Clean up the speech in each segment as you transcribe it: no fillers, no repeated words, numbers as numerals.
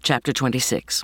Chapter 26.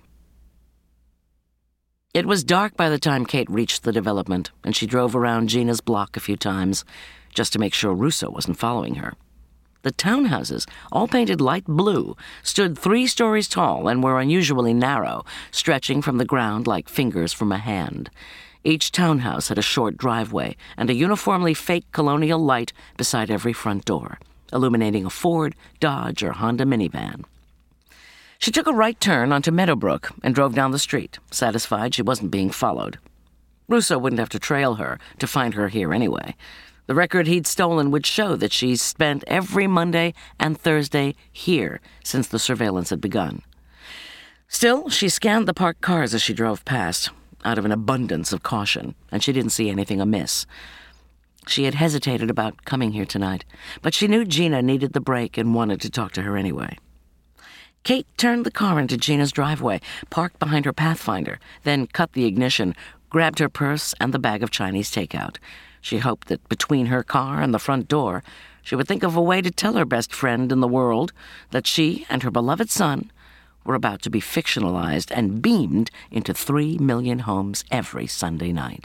It was dark by the time Kate reached the development, and she drove around Gina's block a few times, just to make sure Russo wasn't following her. The townhouses, all painted light blue, stood 3 stories tall and were unusually narrow, stretching from the ground like fingers from a hand. Each townhouse had a short driveway and a uniformly fake colonial light beside every front door, illuminating a Ford, Dodge, or Honda minivan. She took a right turn onto Meadowbrook and drove down the street, satisfied she wasn't being followed. Russo wouldn't have to trail her to find her here anyway. The record he'd stolen would show that she's spent every Monday and Thursday here since the surveillance had begun. Still, she scanned the parked cars as she drove past, out of an abundance of caution, and she didn't see anything amiss. She had hesitated about coming here tonight, but she knew Gina needed the break and wanted to talk to her anyway. Kate turned the car into Gina's driveway, parked behind her Pathfinder, then cut the ignition, grabbed her purse and the bag of Chinese takeout. She hoped that between her car and the front door, she would think of a way to tell her best friend in the world that she and her beloved son were about to be fictionalized and beamed into 3 million homes every Sunday night.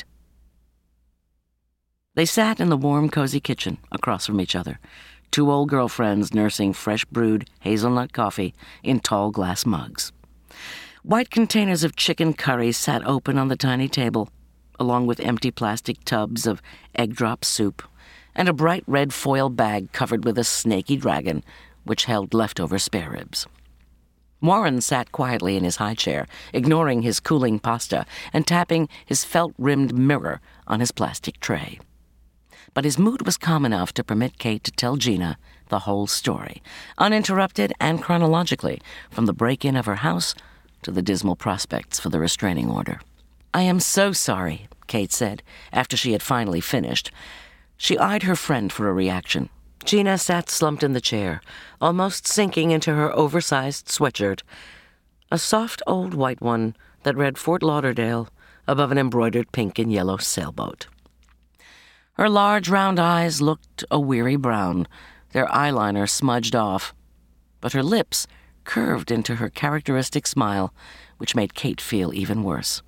They sat in the warm, cozy kitchen across from each other, 2 old girlfriends nursing fresh-brewed hazelnut coffee in tall glass mugs. White containers of chicken curry sat open on the tiny table, along with empty plastic tubs of egg drop soup and a bright red foil bag covered with a snaky dragon, which held leftover spare ribs. Warren sat quietly in his high chair, ignoring his cooling pasta and tapping his felt-rimmed mirror on his plastic tray. But his mood was calm enough to permit Kate to tell Gina the whole story, uninterrupted and chronologically, from the break-in of her house to the dismal prospects for the restraining order. "I am so sorry," Kate said, after she had finally finished. She eyed her friend for a reaction. Gina sat slumped in the chair, almost sinking into her oversized sweatshirt, a soft old white one that read Fort Lauderdale above an embroidered pink and yellow sailboat. Her large round eyes looked a weary brown, their eyeliner smudged off, but her lips curved into her characteristic smile, which made Kate feel even worse.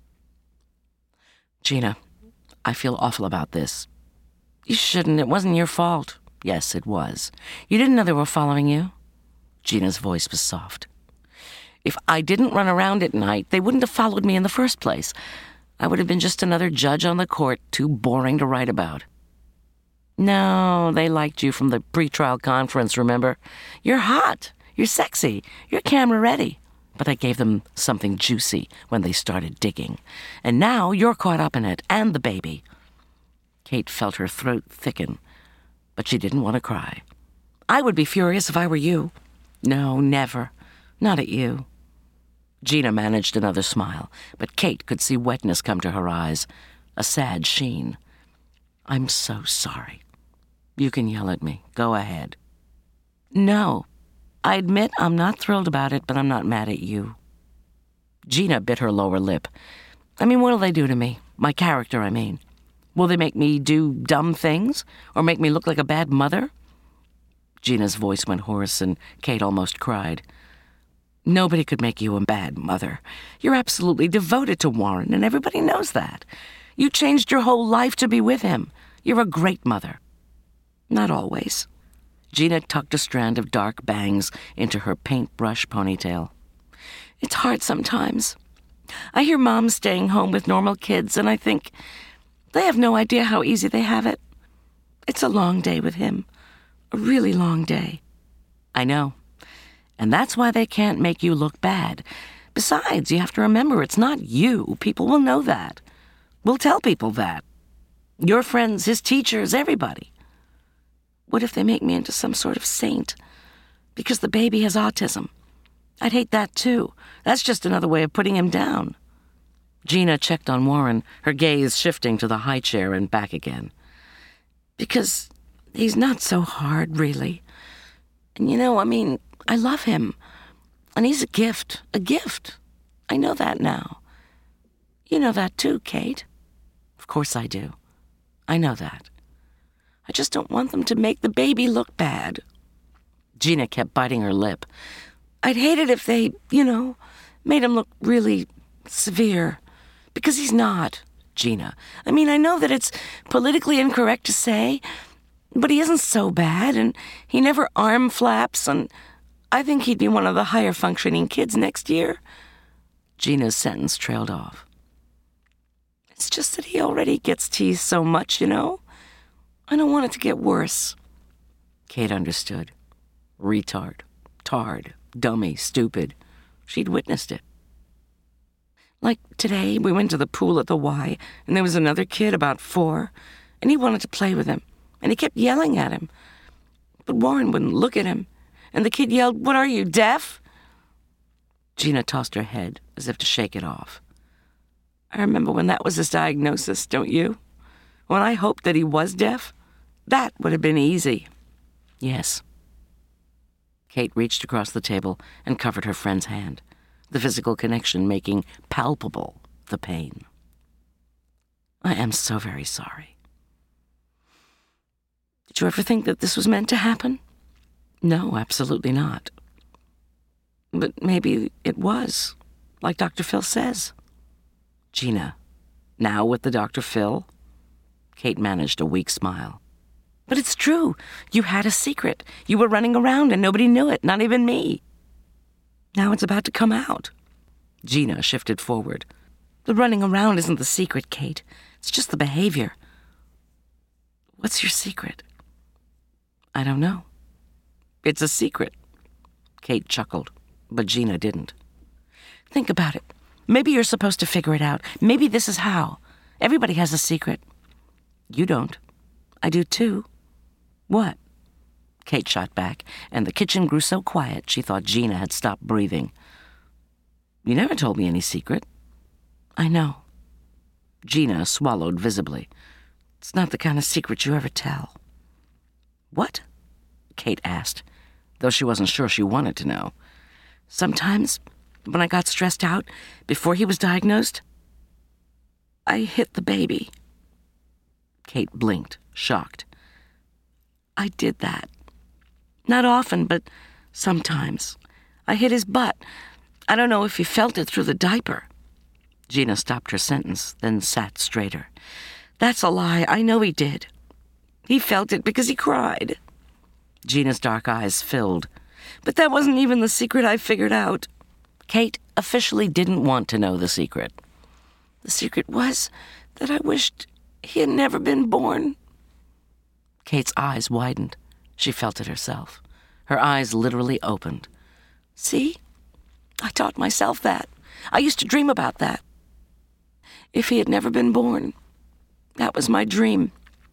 "Gina, I feel awful about this." "You shouldn't. It wasn't your fault." "Yes, it was. You didn't know they were following you?" Gina's voice was soft. "If I didn't run around at night, they wouldn't have followed me in the first place. I would have been just another judge on the court, too boring to write about." "No, they liked you from the pretrial conference, remember? You're hot. You're sexy. You're camera ready. But I gave them something juicy when they started digging. And now you're caught up in it, and the baby." Kate felt her throat thicken, but she didn't want to cry. "I would be furious if I were you." "No, never. Not at you." Gina managed another smile, but Kate could see wetness come to her eyes, a sad sheen. "I'm so sorry. You can yell at me. Go ahead." "No. I admit I'm not thrilled about it, but I'm not mad at you." Gina bit her lower lip. "I mean, what'll they do to me? My character, I mean. Will they make me do dumb things? Or make me look like a bad mother?" Gina's voice went hoarse, and Kate almost cried. "Nobody could make you a bad mother. You're absolutely devoted to Warren, and everybody knows that. You changed your whole life to be with him. You're a great mother." "Not always." Gina tucked a strand of dark bangs into her paintbrush ponytail. "It's hard sometimes. I hear moms staying home with normal kids, and I think they have no idea how easy they have it. It's a long day with him. A really long day." "I know. And that's why they can't make you look bad. Besides, you have to remember, it's not you. People will know that. We'll tell people that. Your friends, his teachers, everybody. What if they make me into some sort of saint? Because the baby has autism. I'd hate that too. That's just another way of putting him down." Gina checked on Warren, her gaze shifting to the high chair and back again. "Because he's not so hard, really. And I love him. And he's a gift. A gift. I know that now. You know that too, Kate." "Of course I do. I know that. I just don't want them to make the baby look bad." Gina kept biting her lip. I'd hate it if they, made him look really severe. Because he's not, Gina. I mean, I know that it's politically incorrect to say, but he isn't so bad, and he never arm flaps, and I think he'd be one of the higher functioning kids next year. Gina's sentence trailed off. It's just that he already gets teased so much, I don't want it to get worse. Kate understood. Retard, tard, dummy, stupid. She'd witnessed it. Like today, we went to the pool at the Y, and there was another kid about 4, and he wanted to play with him, and he kept yelling at him. But Warren wouldn't look at him, and the kid yelled, "What are you, deaf?" Gina tossed her head as if to shake it off. I remember when that was his diagnosis, don't you? When I hoped that he was deaf, that would have been easy. Yes. Kate reached across the table and covered her friend's hand, the physical connection making palpable the pain. I am so very sorry. Did you ever think that this was meant to happen? No, absolutely not. But maybe it was, like Dr. Phil says. Gina, now with the Dr. Phil? Kate managed a weak smile. But it's true. You had a secret. You were running around and nobody knew it, not even me. Now it's about to come out. Gina shifted forward. The running around isn't the secret, Kate. It's just the behavior. What's your secret? I don't know. It's a secret. Kate chuckled, but Gina didn't. Think about it. Maybe you're supposed to figure it out. Maybe this is how. Everybody has a secret. You don't. I do too. What? Kate shot back, and the kitchen grew so quiet she thought Gina had stopped breathing. You never told me any secret. I know. Gina swallowed visibly. It's not the kind of secret you ever tell. What? Kate asked, though she wasn't sure she wanted to know. Sometimes, when I got stressed out, before he was diagnosed, I hit the baby. Kate blinked, shocked. I did that. Not often, but sometimes. I hit his butt. I don't know if he felt it through the diaper. Gina stopped her sentence, then sat straighter. That's a lie. I know he did. He felt it because he cried. Gina's dark eyes filled. But that wasn't even the secret I figured out. Kate officially didn't want to know the secret. The secret was that I wished he had never been born. Kate's eyes widened. She felt it herself. Her eyes literally opened. See? I taught myself that. I used to dream about that. If he had never been born, that was my dream.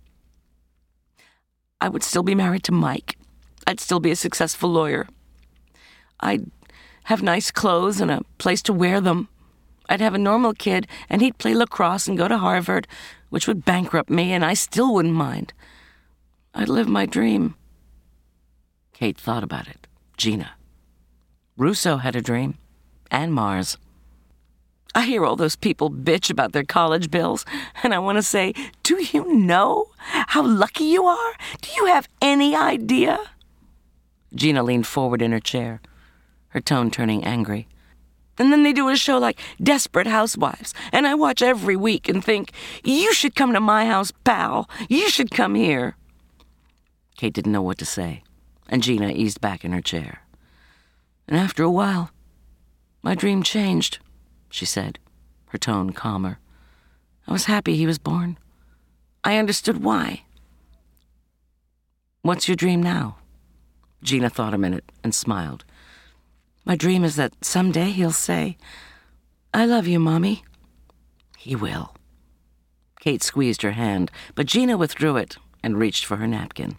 I would still be married to Mike. I'd still be a successful lawyer. I'd have nice clothes and a place to wear them. I'd have a normal kid, and he'd play lacrosse and go to Harvard, which would bankrupt me, and I still wouldn't mind. I'd live my dream. Kate thought about it. Gina. Russo had a dream. And Mars. I hear all those people bitch about their college bills, and I want to say, do you know how lucky you are? Do you have any idea? Gina leaned forward in her chair, her tone turning angry. And then they do a show like Desperate Housewives, and I watch every week and think, you should come to my house, pal. You should come here. Kate didn't know what to say, and Gina eased back in her chair. And after a while, my dream changed, she said, her tone calmer. I was happy he was born. I understood why. What's your dream now? Gina thought a minute and smiled. My dream is that someday he'll say, I love you, Mommy. He will. Kate squeezed her hand, but Gina withdrew it and reached for her napkin.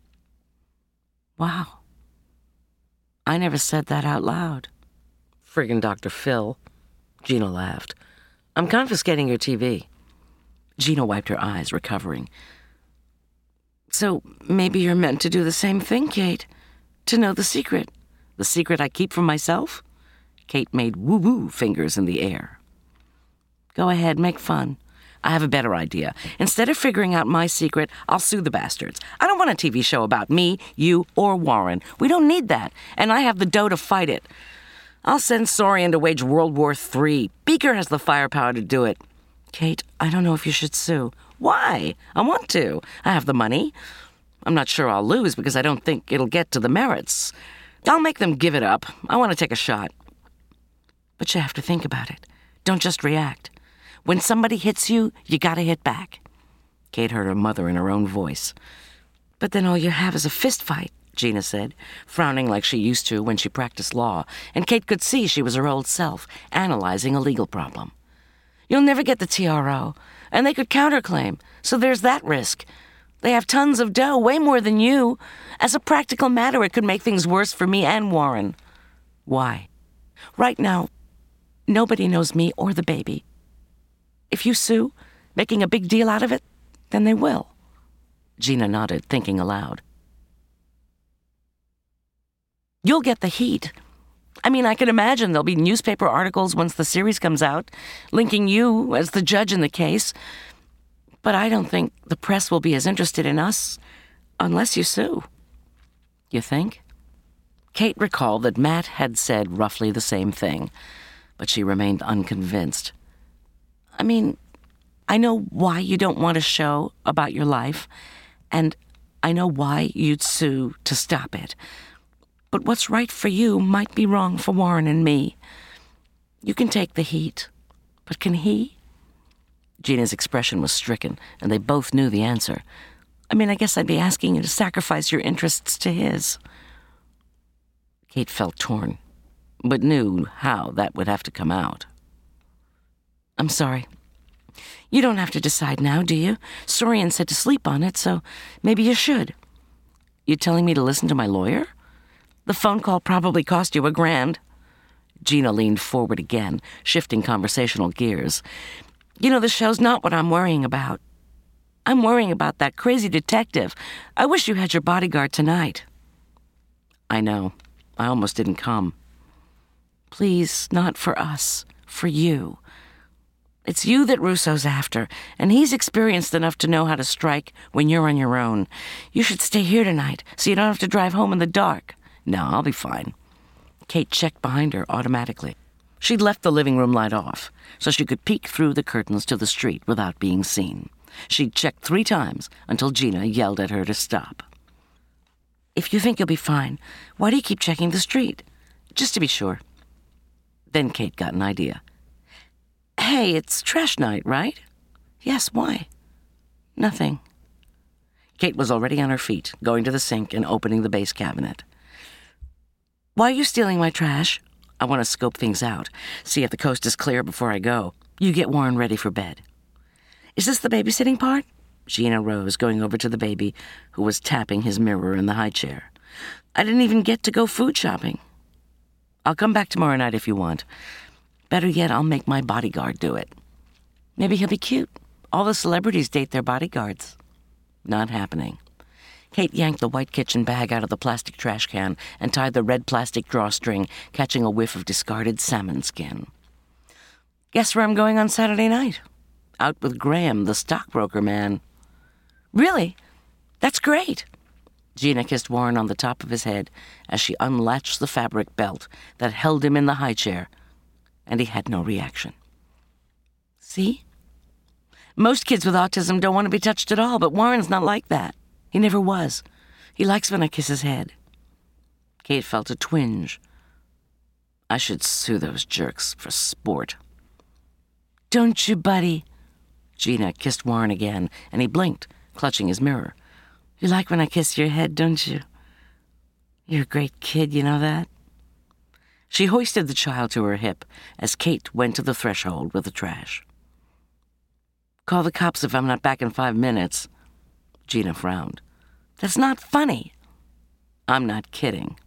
Wow. I never said that out loud. Friggin' Dr. Phil. Gina laughed. I'm confiscating your TV. Gina wiped her eyes, recovering. So maybe you're meant to do the same thing, Kate. To know the secret. The secret I keep from myself? Kate made woo-woo fingers in the air. Go ahead, make fun. I have a better idea. Instead of figuring out my secret, I'll sue the bastards. I don't want a TV show about me, you, or Warren. We don't need that, and I have the dough to fight it. I'll send Sorian to wage World War III. Beaker has the firepower to do it. Kate, I don't know if you should sue. Why? I want to. I have the money. I'm not sure I'll lose because I don't think it'll get to the merits. I'll make them give it up. I want to take a shot. But you have to think about it. Don't just react. When somebody hits you, you gotta hit back. Kate heard her mother in her own voice. But then all you have is a fist fight, Gina said, frowning like she used to when she practiced law, and Kate could see she was her old self, analyzing a legal problem. You'll never get the TRO, and they could counterclaim, so there's that risk. They have tons of dough, way more than you. As a practical matter, it could make things worse for me and Warren. Why? Right now, nobody knows me or the baby. If you sue, making a big deal out of it, then they will. Gina nodded, thinking aloud. You'll get the heat. I mean, I can imagine there'll be newspaper articles once the series comes out, linking you as the judge in the case. But I don't think the press will be as interested in us unless you sue. You think? Kate recalled that Matt had said roughly the same thing, but she remained unconvinced. I mean, I know why you don't want a show about your life, and I know why you'd sue to stop it. But what's right for you might be wrong for Warren and me. You can take the heat, but can he? Gina's expression was stricken, and they both knew the answer. I mean, I guess I'd be asking you to sacrifice your interests to his. Kate felt torn, but knew how that would have to come out. I'm sorry. You don't have to decide now, do you? Sorian said to sleep on it, so maybe you should. You telling me to listen to my lawyer? The phone call probably cost you $1,000. Gina leaned forward again, shifting conversational gears. You know, the show's not what I'm worrying about. I'm worrying about that crazy detective. I wish you had your bodyguard tonight. I know. I almost didn't come. Please, not for us. For you. It's you that Russo's after, and he's experienced enough to know how to strike when you're on your own. You should stay here tonight, so you don't have to drive home in the dark. No, I'll be fine. Kate checked behind her automatically. She'd left the living room light off, so she could peek through the curtains to the street without being seen. She'd checked 3 times until Gina yelled at her to stop. If you think you'll be fine, why do you keep checking the street? Just to be sure. Then Kate got an idea. Hey, it's trash night, right? Yes, why? Nothing. Kate was already on her feet, going to the sink and opening the base cabinet. Why are you stealing my trash? I want to scope things out, see if the coast is clear before I go. You get Warren ready for bed. Is this the babysitting part? Gina rose, going over to the baby, who was tapping his mirror in the high chair. I didn't even get to go food shopping. I'll come back tomorrow night if you want. Better yet, I'll make my bodyguard do it. Maybe he'll be cute. All the celebrities date their bodyguards. Not happening. Kate yanked the white kitchen bag out of the plastic trash can and tied the red plastic drawstring, catching a whiff of discarded salmon skin. Guess where I'm going on Saturday night? Out with Graham, the stockbroker man. Really? That's great. Gina kissed Warren on the top of his head as she unlatched the fabric belt that held him in the high chair, and he had no reaction. See? Most kids with autism don't want to be touched at all, but Warren's not like that. He never was. He likes when I kiss his head. Kate felt a twinge. I should sue those jerks for sport. Don't you, buddy? Gina kissed Warren again, and he blinked, clutching his mirror. You like when I kiss your head, don't you? You're a great kid, you know that? She hoisted the child to her hip as Kate went to the threshold with the trash. Call the cops if I'm not back in 5 minutes. Gina frowned. That's not funny. I'm not kidding.